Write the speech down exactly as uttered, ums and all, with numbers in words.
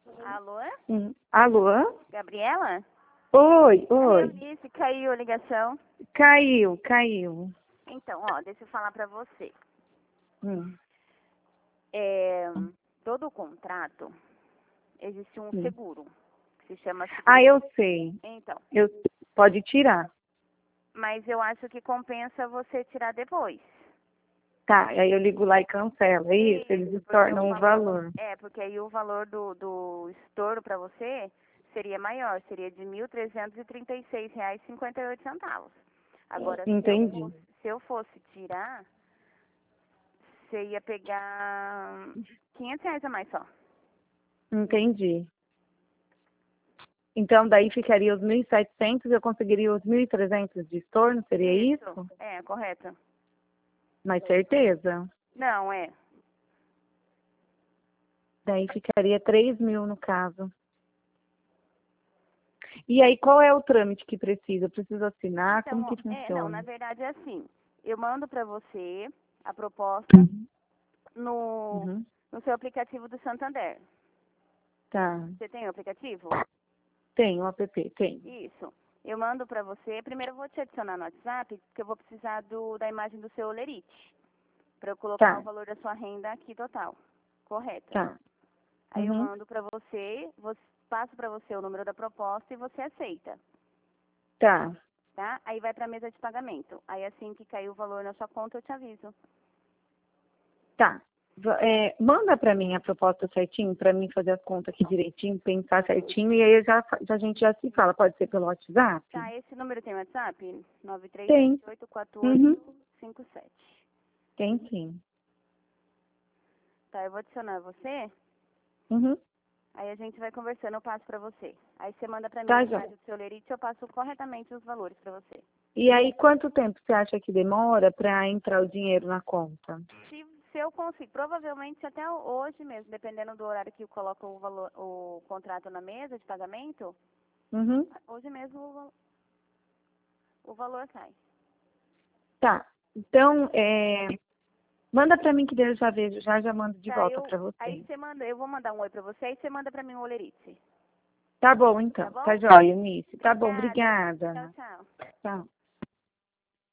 Alô? Hum. Alô? Gabriela? Oi, Ai, oi. eu disse, caiu a ligação. Caiu, caiu. Então, ó, deixa eu falar pra você. Hum. É, todo contrato existe um Hum. seguro, que se chama seguro. Ah, eu sei. Então, Eu... Pode tirar. mas eu acho que compensa você tirar depois. Tá, aí eu ligo lá e cancelo, é isso? Eles Isso, porque tornam o valor, valor. é, porque aí o valor do, do estouro pra você seria maior, seria de mil trezentos e trinta e seis reais e cinquenta e oito centavos. Agora, se eu, Entendi. fosse, se eu fosse tirar, você ia pegar quinhentos reais a mais só. Entendi. Então, daí ficaria os mil e setecentos e eu conseguiria os mil e trezentos de estorno, seria isso? É, correto. Mas certeza? Não, é. Daí ficaria três mil no caso. E aí, qual é o trâmite que precisa? Precisa assinar? Então, Como que é, não, na funciona? verdade é assim. Eu mando pra você a proposta no, Uhum. no seu aplicativo do Santander. Tá. Você tem o aplicativo? Tem o app, tem. Isso. Eu mando pra você. Primeiro eu vou te adicionar no WhatsApp, porque eu vou precisar do, da imagem do seu olerite, pra eu colocar o Tá, valor da sua renda aqui total. Correto? tá. Aí eu Uhum. mando pra você, você passo pra você o número da proposta e você aceita, Tá, tá? Aí vai pra mesa de pagamento. Aí assim que cair o valor na sua conta, eu te aviso. tá. Va- é, manda pra mim a proposta certinho, pra mim fazer as contas aqui direitinho, pensar certinho, e aí eu já, fa- já- a gente já se fala. Pode ser pelo WhatsApp? Tá, esse número tem WhatsApp? nove três Tem. sete oito quatro Uhum. oito cinco sete. Tem sim. Tá, eu vou adicionar você, Uhum. aí a gente vai conversando, eu passo pra você. Aí você manda pra mim a Tá, já. imagem do seu lerite, eu passo corretamente os valores pra você. E aí, quanto tempo você acha que demora pra entrar o dinheiro na conta? Se, se eu consigo, provavelmente até hoje mesmo, dependendo do horário que eu coloco o valor, o contrato na mesa de pagamento, Uhum. hoje mesmo o, val- o valor cai. Tá. Então, é, manda pra mim que daí eu já vejo, já já mando de Tá, volta eu, pra aí você. você manda, eu vou mandar um oi pra você, aí você manda pra mim o olerite. Tá bom, Tá então. bom? Tá jóia, Nice. Tá bom, Obrigada. Tchau, obrigada. tchau. Tchau.